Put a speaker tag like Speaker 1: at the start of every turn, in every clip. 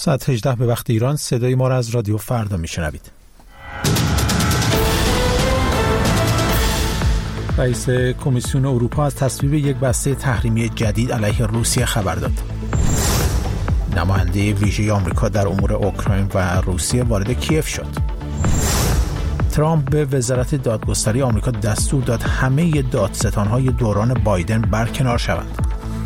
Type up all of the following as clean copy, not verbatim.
Speaker 1: ساعت 18 به وقت ایران صدای ما را از رادیو فردا میشنوید. رئیس کمیسیون اروپا از تصویب یک بسته تحریمی جدید علیه روسیه خبر داد. نماینده ویژه آمریکا در امور اوکراین و روسیه وارد کیف شد. ترامپ به وزارت دادگستری آمریکا دستور داد همه دادستان‌های دوران بایدن برکنار شوند.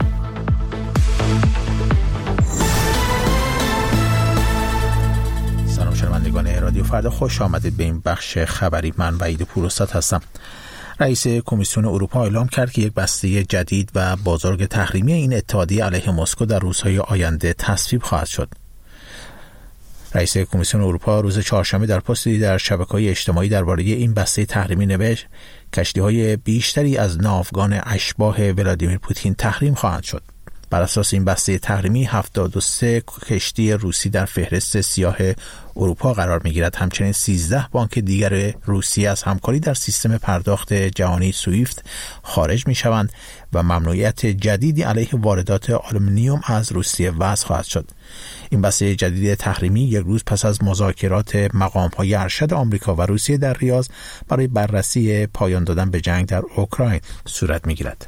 Speaker 1: سلام شنوندگان رادیو فردا، خوش آمدید به این بخش خبری. من وحید پوراستاد هستم. رئیس کمیسیون اروپا اعلام کرد که یک بسته جدید و بزرگ تحریمی این اتحادیه علیه مسکو در روزهای آینده تصویب خواهد شد. رئیس کمیسیون اروپا روز چهارشنبه در پستی در شبکه‌های اجتماعی درباره این بسته تحریمی نوشت: کشتی‌های بیشتری از ناوگان اشباح ولادیمیر پوتین تحریم خواهند شد. بر اساس این بسته تحریمی 73 کشتی روسی در فهرست سیاه اروپا قرار می‌گیرد. همچنین 13 بانک دیگر روسی از همکاری در سیستم پرداخت جهانی سویفت خارج می‌شوند و ممنوعیت جدیدی علیه واردات آلومینیوم از روسیه وضع خواهد شد. این بسته جدید تحریمی یک روز پس از مذاکرات مقام‌های ارشد آمریکا و روسیه در ریاض برای بررسی پایان دادن به جنگ در اوکراین صورت می‌گیرد.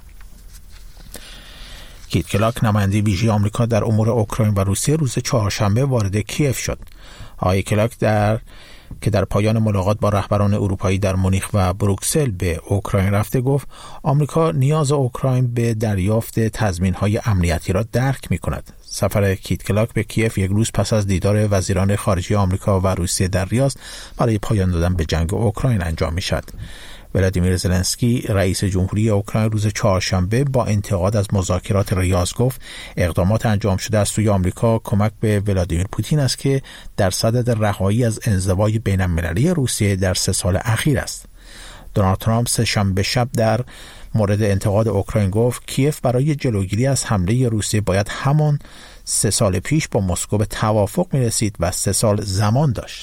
Speaker 1: کیت کلاک، نماینده ویژه آمریکا در امور اوکراین و روسیه، روز چهارشنبه وارد کیف شد. آقای کلاک که در پایان ملاقات با رهبران اروپایی در مونیخ و بروکسل به اوکراین رفته، گفت آمریکا نیاز اوکراین به دریافت تضمین‌های امنیتی را درک می‌کند. سفر کیت کلاک به کیف یک روز پس از دیدار وزیران خارجه آمریکا و روسیه در ریاض برای پایان دادن به جنگ اوکراین انجام می‌شود. ولادیمیر زلنسکی، رئیس جمهوری اوکراین، روز چهارشنبه با انتقاد از مذاکرات ریاض گفت اقدامات انجام شده از سوی آمریکا کمک به ولادیمیر پوتین است که در صدد رهایی از انزوای بین‌المللی روسیه در 3 سال اخیر است. دونالد ترامپ سه‌شنبه شب در مورد انتقاد اوکراین گفت کیف برای جلوگیری از حمله روسیه باید همان 3 سال پیش با مسکو به توافق می‌رسید و 3 سال زمان داشت.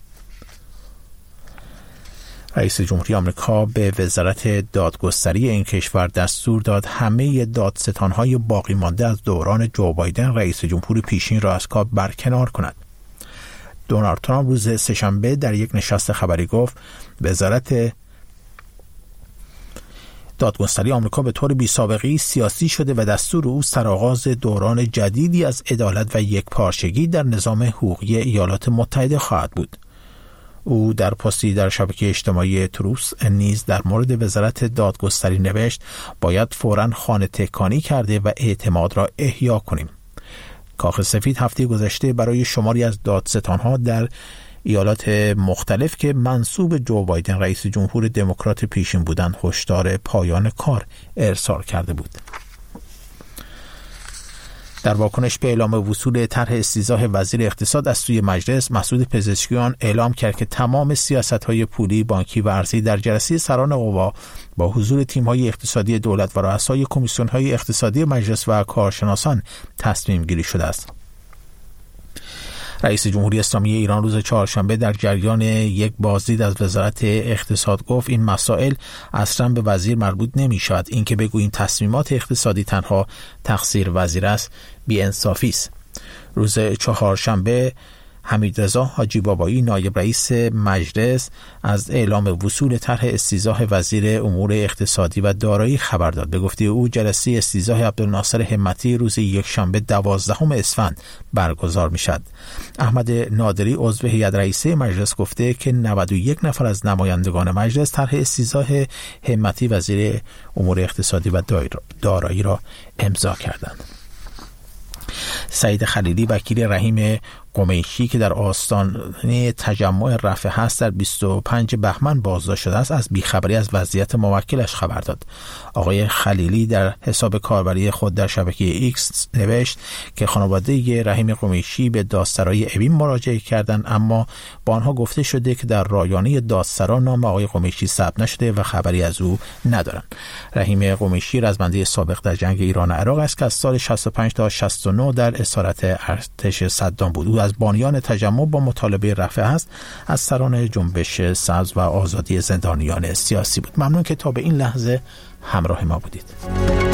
Speaker 1: رئیس جمهوری آمریکا به وزارت دادگستری این کشور دستور داد همه دادستان‌های باقی مانده از دوران جو بایدن رئیس جمهور پیشین را از کار برکنار کند. دونالد ترامپ روز سه‌شنبه در یک نشست خبری گفت وزارت دادگستری آمریکا به طور بی‌سابقه‌ای سیاسی شده و دستور او سرآغاز دوران جدیدی از عدالت و یکپارچگی در نظام حقوقی ایالات متحده خواهد بود. او در پستی در شبکه اجتماعی تروس نیز در مورد وزارت دادگستری نوشت باید فوراً خانه تکانی کرده و اعتماد را احیا کنیم. کاخ سفید هفته گذشته برای شماری از دادستان‌ها در ایالات مختلف که منسوب جو بایدن رئیس جمهور دموکرات پیشین بودند هشدار پایان کار ارسال کرده بود. در واکنش به اعلام وصول طرح استیضاح وزیر اقتصاد از سوی مجلس، مسعود پزشکیان اعلام کرد که تمام سیاست‌های پولی، بانکی و ارزی در جلسه سران قوا با حضور تیم‌های اقتصادی دولت و رؤسای کمیسیون‌های اقتصادی مجلس و کارشناسان تصمیم گیری شده است. رئیس جمهوری اسلامی ایران روز چهارشنبه در جریان یک بازدید از وزارت اقتصاد گفت این مسائل اصلاً به وزیر مربوط نمی شود. این که بگوییم تصمیمات اقتصادی تنها تقصیر وزیر است بی‌انصافی است. روز چهارشنبه حمیدرضا حاجی بابایی نایب رئیس مجلس از اعلام وصول طرح استیضاح وزیر امور اقتصادی و دارایی خبر داد. به گفته او جلسه استیضاح عبدالناصر همتی روز یکشنبه 12 اسفند برگزار می‌شود. احمد نادری عضو هیئت رئیسه مجلس گفته که 91 نفر از نمایندگان مجلس طرح استیضاح همتی وزیر امور اقتصادی و دارایی را امضا کردند. سعید خلیلی وکیل رحیم قمیشی که در آستانه تجمع رفح هست در 25 بهمن بازداشت شده است از بیخبری از وضعیت موکلش خبر داد. آقای خلیلی در حساب کاربری خود در شبکه ایکس نوشت که خانواده رحیم قمیشی به دادسرای اوین مراجعه کردند، اما با آنها گفته شده که در رایانه دادسرا نام آقای قمیشی ثبت نشده و خبری از او ندارند. رحیم قمیشی رزمنده سابق در جنگ ایران و عراق است که از سال 65 تا 69 در اسارت ارتش صدام بود. او از بانیان تجمع با مطالبه رفع است، از سران جنبش سبز و آزادی زندانیان سیاسی بود. ممنون که تا به این لحظه همراه ما بودید.